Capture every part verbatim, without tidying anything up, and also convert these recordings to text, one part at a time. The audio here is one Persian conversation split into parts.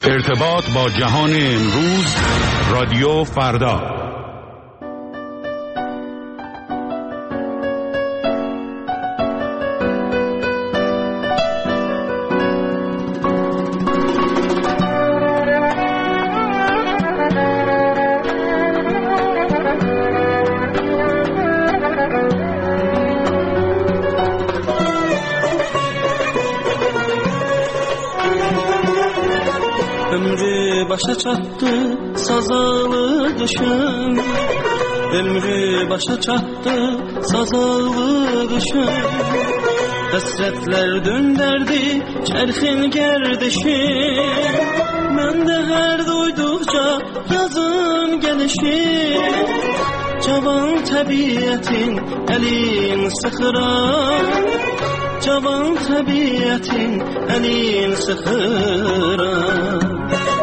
ارتباط با جهان امروز، رادیو فردا. Başa çattı sazalı kışın, ömrü başa çattı sazalı kışın. Hasretler dönderdi çerxin gerdişin, ben de her duydukça yazın gelişin. Cavan tabiatin elin sıxıran, cavan tabiatin elin sıxıran.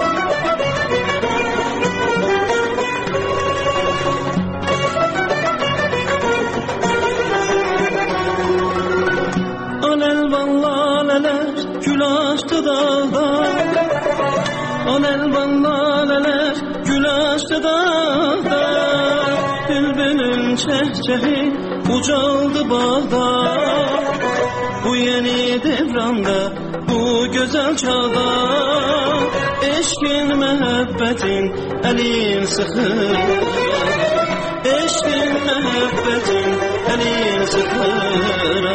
Gül açtı dağda, on elvan laleler gül açtı dağda. Bülbülün çehçehi ucaldı bağda, bu yeni devranda, bu güzel çağda. Eşkin mehebbetin elin sıxır, eşkin mehebbetin elin sıxır.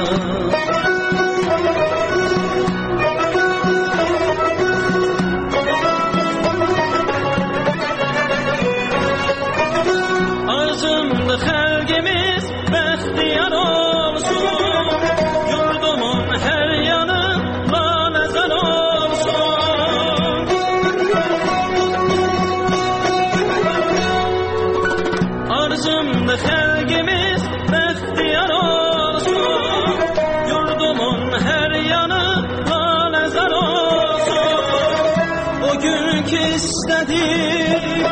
Xalqimiz bəxtiyar olsun, yurdumun hər yanı laləzar olsun. Arzumdur xalqimiz bəxtiyar olsun, yurdumun hər yanı laləzar olsun. O gün ki istədik,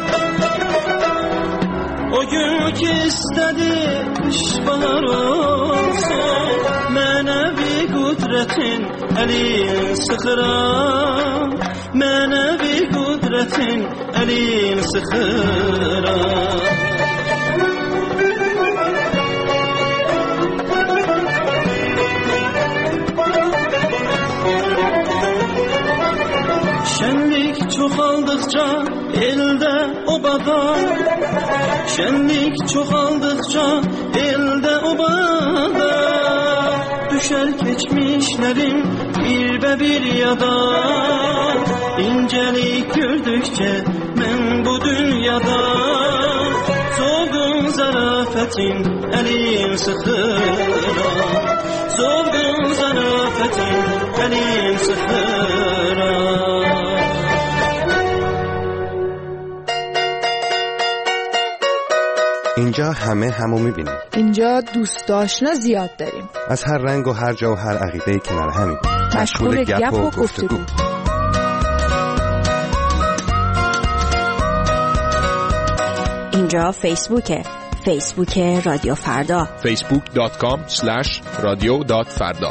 o gün ki istedi işbahar olsun, mənəvi qudretin elin sıxıran, mənəvi qudretin elin sıxıran. Şenlik çoxaldıqca elde obada, şenlik çoxaldıqca elde obada. Düşer keçmişlerin bir bir yada, İncelik gördükçe ben bu dünyada. Soğun zarafetin elin sıxıran, soğun zarafetin elin sıxıran. اینجا همه همو میبینیم. اینجا دوست آشنا زیاد داریم. از هر رنگ و هر جا و هر عقیده‌ای کنار همیم. مشغول گپ و گفتگو. اینجا فیسبوکه. فیسبوک رادیو فردا. فیسبوک دات کام اسلش رادیو دات فردا.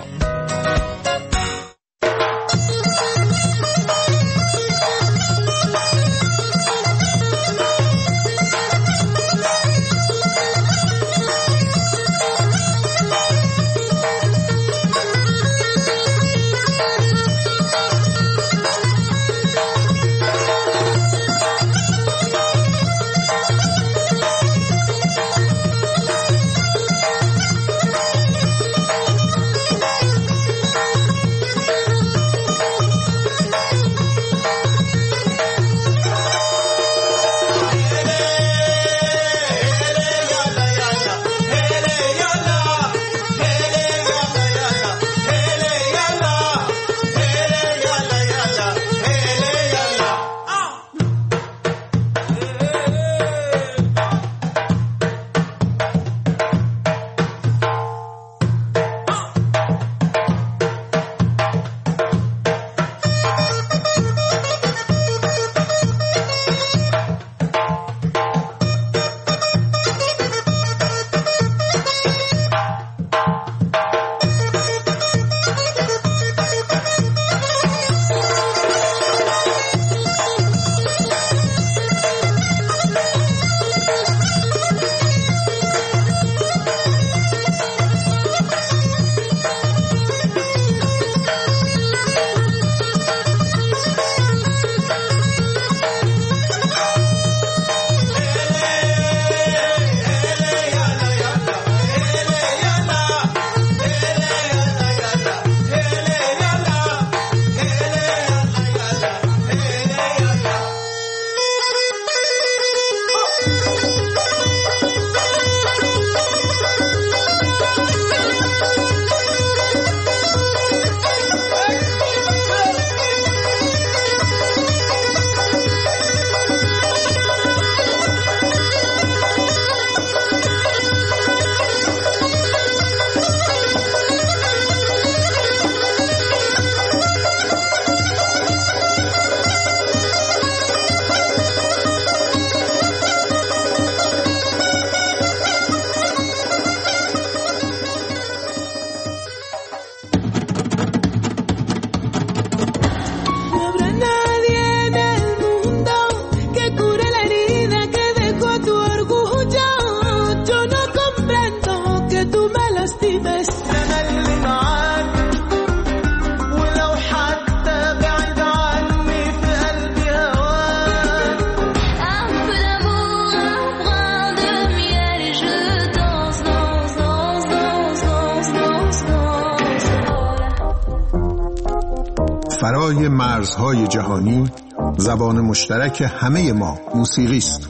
فرای مرزهای جهانی زبان مشترک همه ما موسیقی است.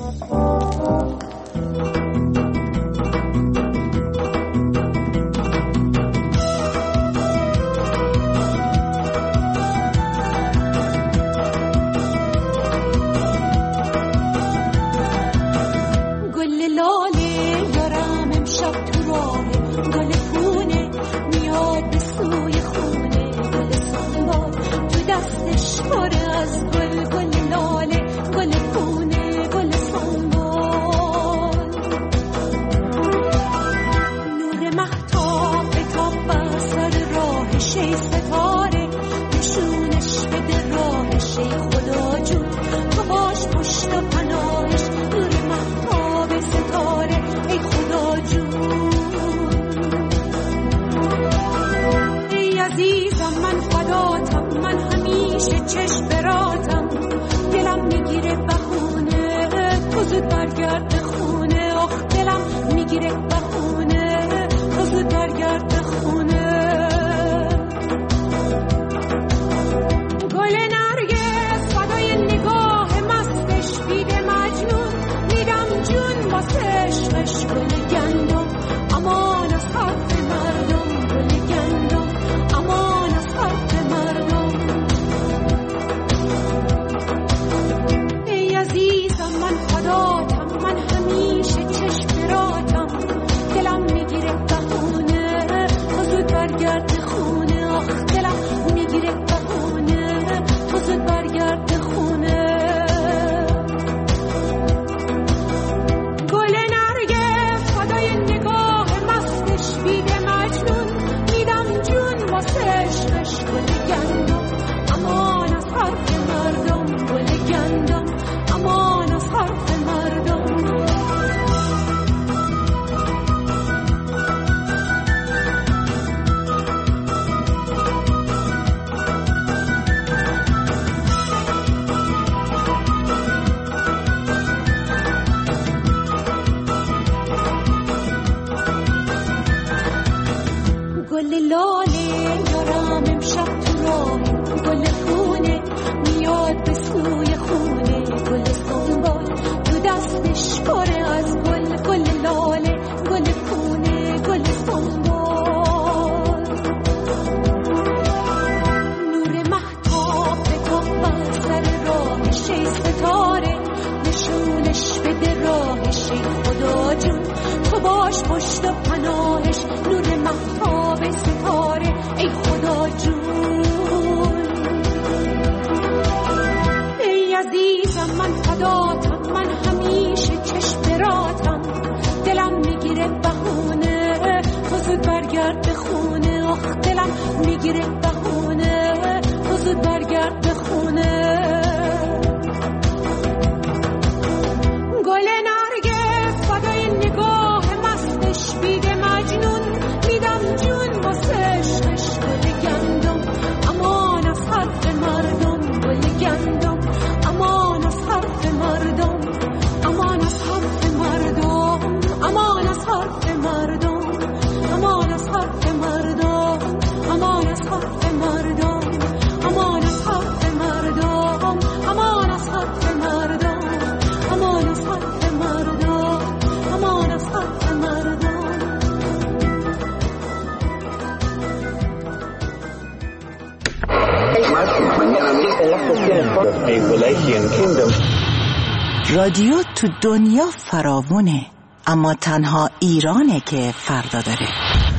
رادیو تو دنیا فراوونه، اما تنها ایرانه که فردا داره.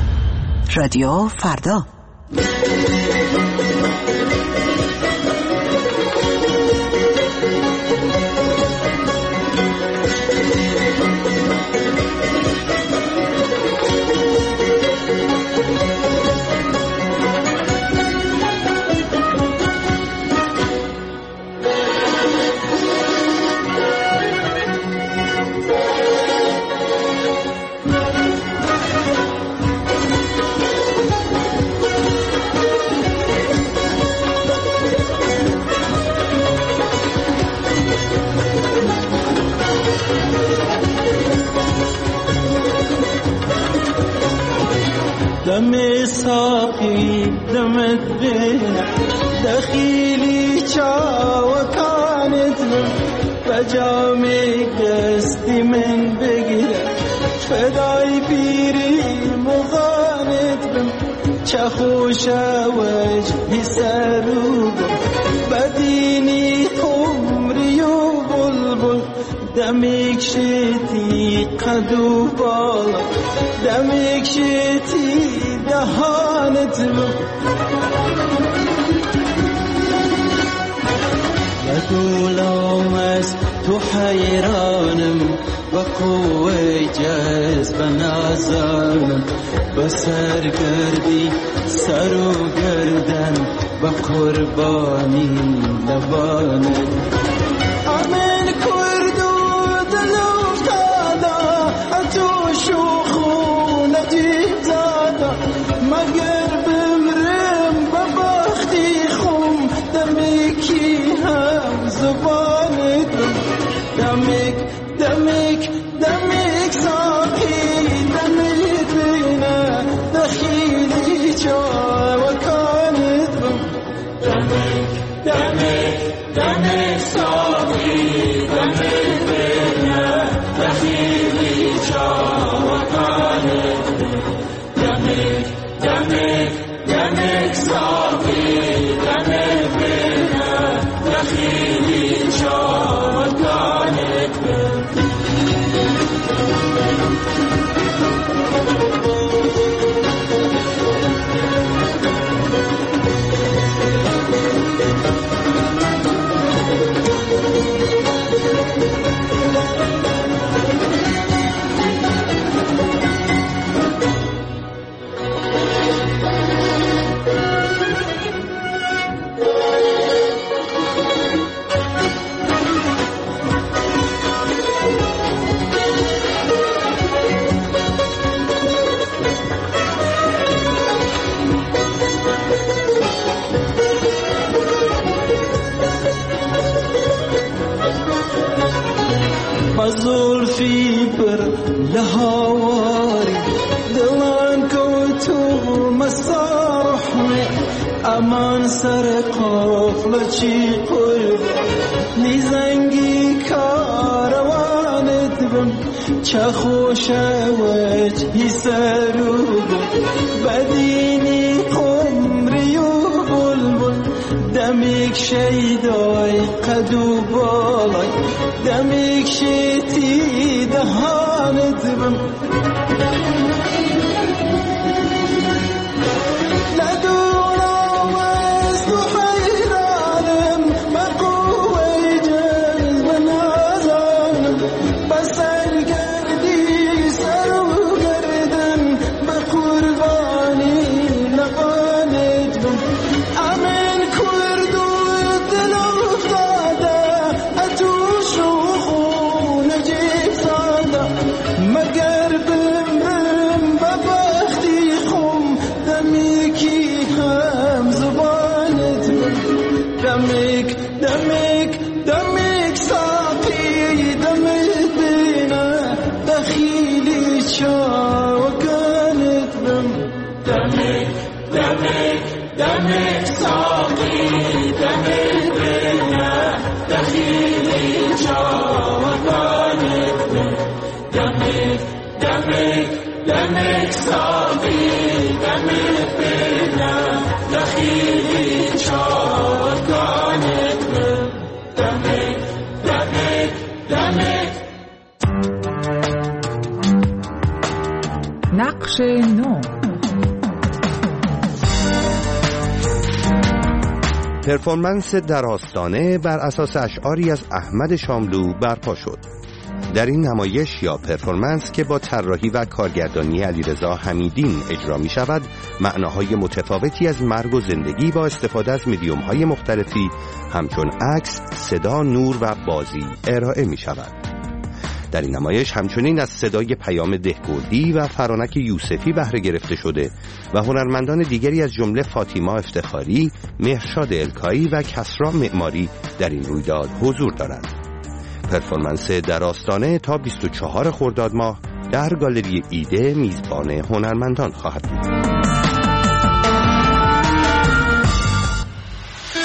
رادیو فردا. دم ساقی دمت بین دخیلی چاوکانت من بجام دستی من بگیره فدای پیری مغانت من چه خوش وجهی سرو بدینی خمری و بلبل دمیک شتی قدو بالا دمیک شتی دهانت من بدولام از تو حیرانم و قوه جذب نازانم بسر گردی سر و گردن و قربانی لبانم امن کرد و دل افتادا اتو شوخو نجیب زادا مگر بمرم ببختی خم دمیکی هم زبانت دمیک دمیک دمیک ساقی دمیک بینه دخیلی جا و کانت دمیک دمیک دمیک ساقی دمیک بینه دخیلی جا و کانت دمیک دمیک دمیک ساقی دمیک بینه دخیلی جا و کانت زلفی بر لهواری دلان کو تو مسارحنی امان سر قافل چی قرب نیزنگی کاروانت بم چه خوش وجهی سرو بدینی قمری و بلبل دمیک شیدای قدو بالای دمیک شتی دهانت بم ندونم از تو حیرانم بقوه جذب نازانم بسر گردی سر و گردن به قربانی لبانت بم امن کرد و دل افتاده اتو شوخو نجیب زاده مگر بمرم ببختی خم دمیکی هم زبانت دمیک دمیک دمیک ساقی دمیک بینه دخیلی چاوکانت بم دمیک دمیک دمیک ساقی دمیک بینه دخیلی چاوکانت بم دمیک دمیک دمیک ساقی دمیک بینه دخیلی چاوکانت بم دمیک دمیک دمیک نقش نو پرفورمنس در آستانه بر اساس اشعاری از احمد شاملو برپا شد. در این نمایش یا پرفورمنس که با طراحی و کارگردانی علیرضا حمیدین اجرا می شود، معناهای متفاوتی از مرگ و زندگی با استفاده از مدیوم های مختلفی همچون عکس، صدا، نور و بازی ارائه می شود. در این نمایش همچنین از صدای پیام دهگردی و فرانک یوسفی بهره گرفته شده و هنرمندان دیگری از جمله فاطیما افتخاری، مهرشاد الکایی و کسرا معماری در این رویداد حضور دارند. پرفورمنس در آستانه تا بیست و چهارم خرداد ماه در گالری ایده میزبان هنرمندان خواهد بود.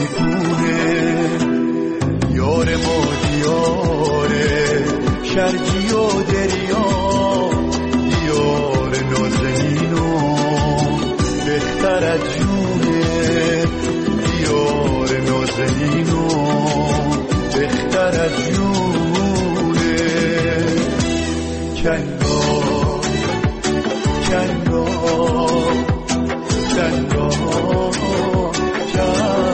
میپونه یار ما دیاره شرجی و دریا دیار نازنینو بختر از جونه دیار نازنینو بختر از جونه کنگا کنگا کنگا کنگا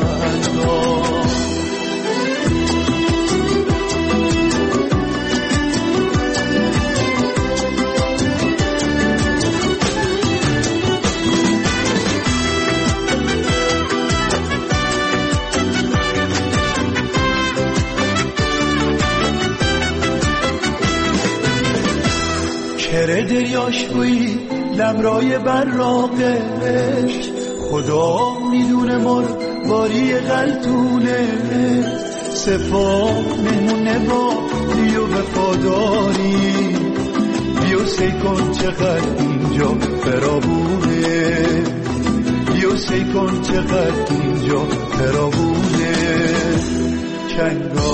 کره دریاش بوی لمرای براقش خدا میدونه مر باری غلطونه صفا مهمونه با بیو وفاداری بیو سی کن چقدر اینجا فرابونه بیو سی کن چقدر اینجا فرابونه کنگا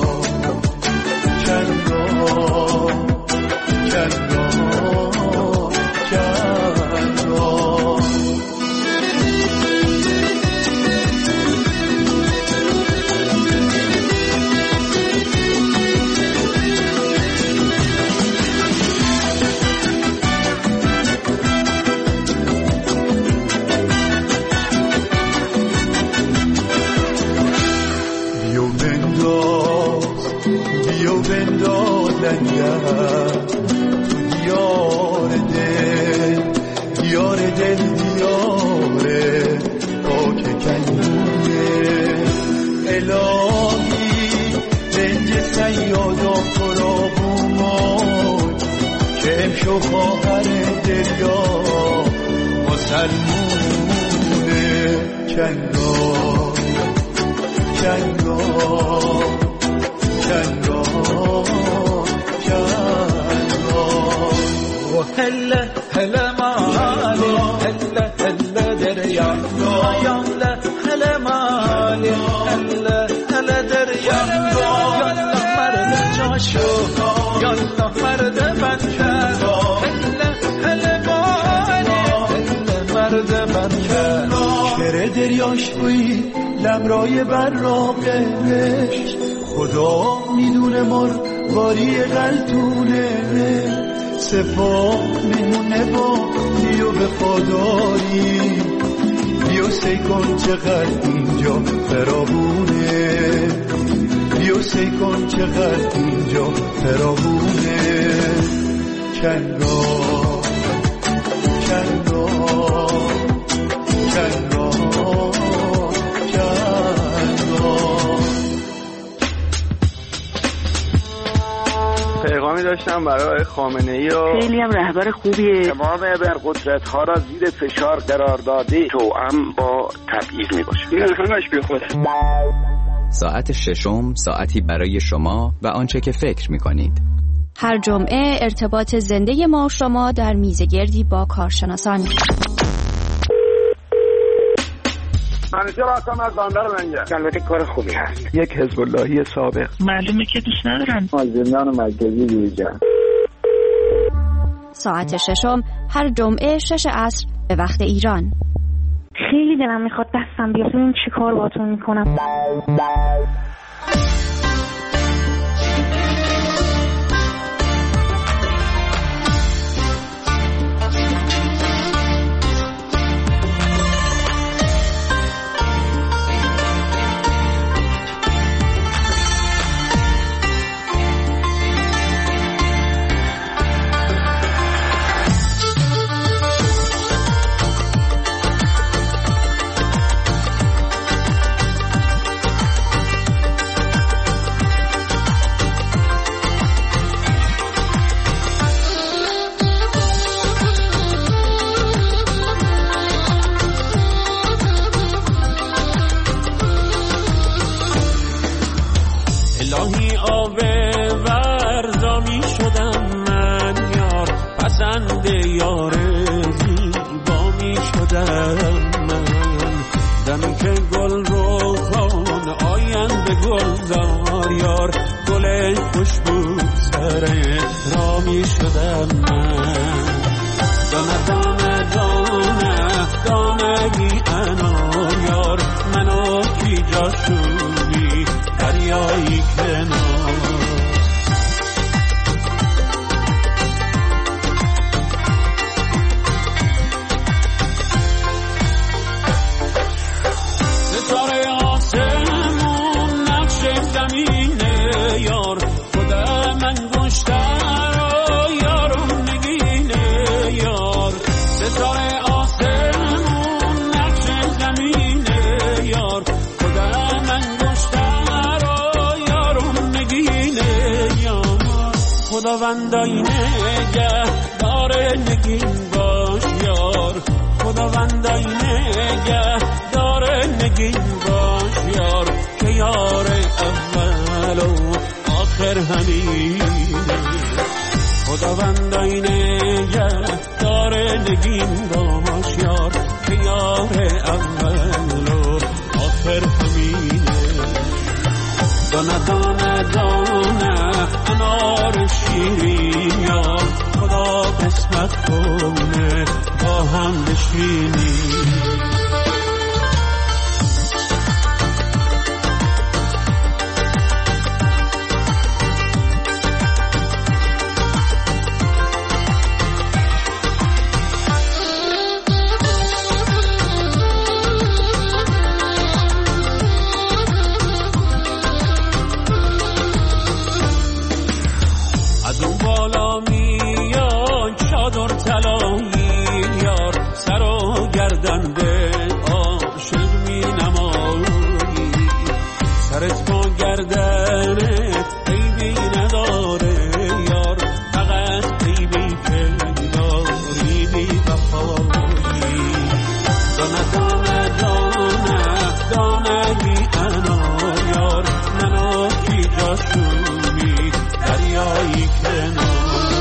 کنگا کنگا بیو بنداز بیو بنداز لنگر تو دیار دل دیار دل دیاره پاک کنونه الهی رنج سیادا پرابومون که امشو خواهر دریا مسلمونه کنگا کنگا کنگا کنگا و هله هله مالی هله هله دریا یالا هله مالی هله هله دریا یالا مرد جاشو یالا مرد بنکر هله هله مالی هله مرد بنکر کره دریاش بوی لمرای براقش خدا میدونه مر باری غلطونه صفا میمونه با بیو وفاداری بیو سی کن چقدر اینجا فرابونه بیو سی کن چقدر اینجا فرابونه کنگا کنگا کنگا پیغامی داشتم برای خامنه‌ای و خیلی هم رهبر خوبیه. تمام ابرقدرت ها را زیر فشار قرار داده توأم با تبعیض میباشه. این همش بی خود. ساعت ششم ساعتی برای شما و آنچه که فکر میکنید. هر جمعه ارتباط زنده ما و شما در میزگردی با کارشناسان. منیجر هستم از بندر منجر. البته کار خوبی هست. یک حزب اللهی سابق. معلومه که دوست ندارن. مازندران مرکزی دیجا. ساعت ششم هر جمعه شش عصر به وقت ایران. خیلی دلم میخواد دستم بیاد ببینم چی کار باهاتون میکنم. دمی که گل رو گلزار یار گل خوشبو سر را می شدم من دانه دانه دانه دانگی انار یار منو کی جا شدی دریایی کنار ستاره آسمون نقش زمینه یار خدا من گشتر و یارم نگینه یار ستاره آسمون نقش زمینه یار خدا من گشتر و یارم نگینه یار خداوندای نگه داره نگین باش یار خداوندای نگه داره نگین باش یار که یار اول و آخر همینه خداوندای نگه داره نگین باش یار که یار اول و آخر همینه دانه دانه دانه انار شیرین یار خدا قسمت کنه با هم بشینیم از اون بالا میان چادر طلایی یار سر و گردن به عاشق می نمایی سرت با گردنت عیبی نداره یار فقط عیبی که داری بی وفایی دانه دانه دانه دانگی انار یار منو کی جا شدی دریایی کنار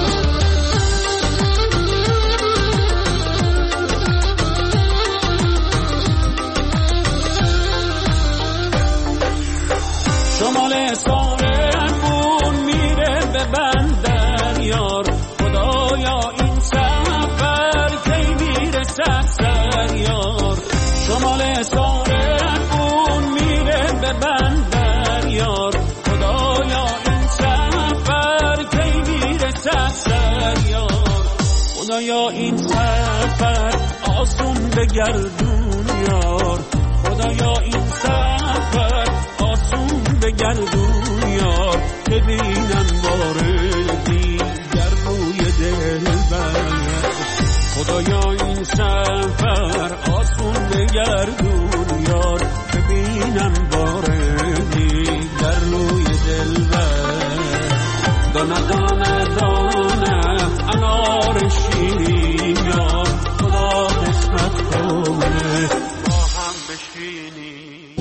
شمال سارنگون میره به بندر یار خدایا این سفر کی میرسد سر یار شمال سارنگون میره به بندر یار خدایا این سفر کی میرسد سر یار خدایا این سفر آسون بگردون یار خدایا این سفر آسون بگردون یار ببینم باره دیگر روی دل بر خدایا این سفر آسون بگردون یار ببینم باره دیگر روی دل بر دانه دانه دانه انار شیرین یار خدا قسمت کنه با هم بشینیم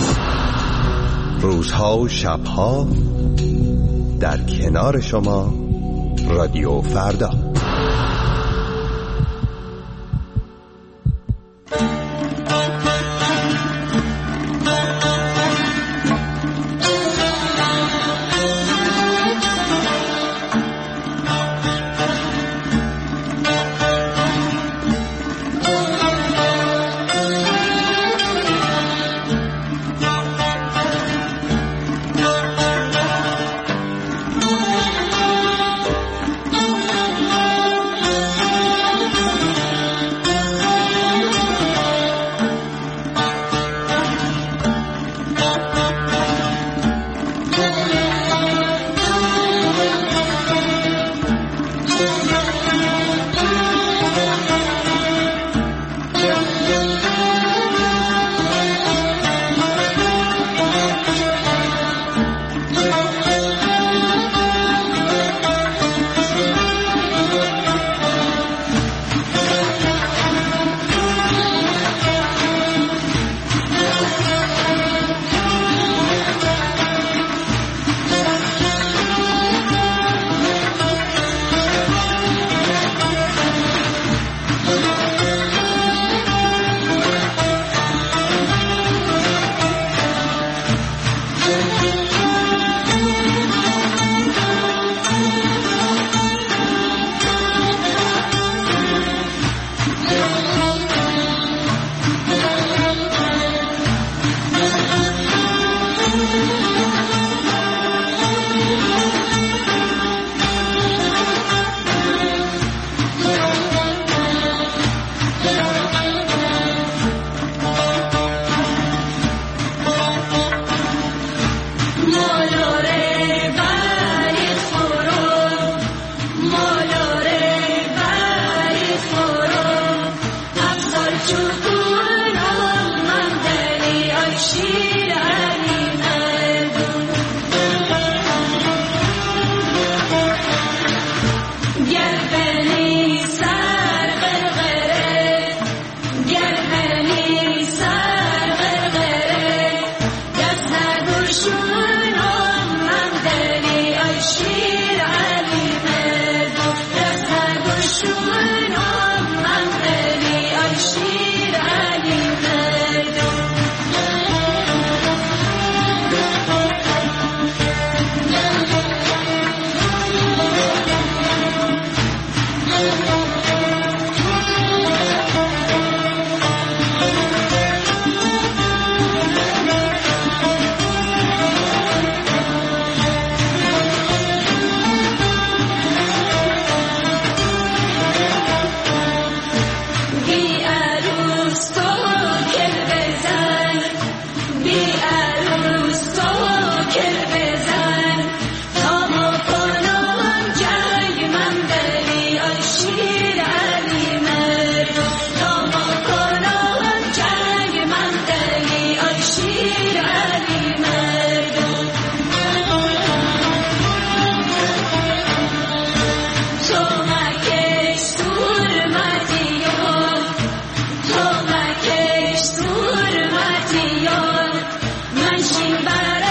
روزها و شبها در کنار شما رادیو فردا خبر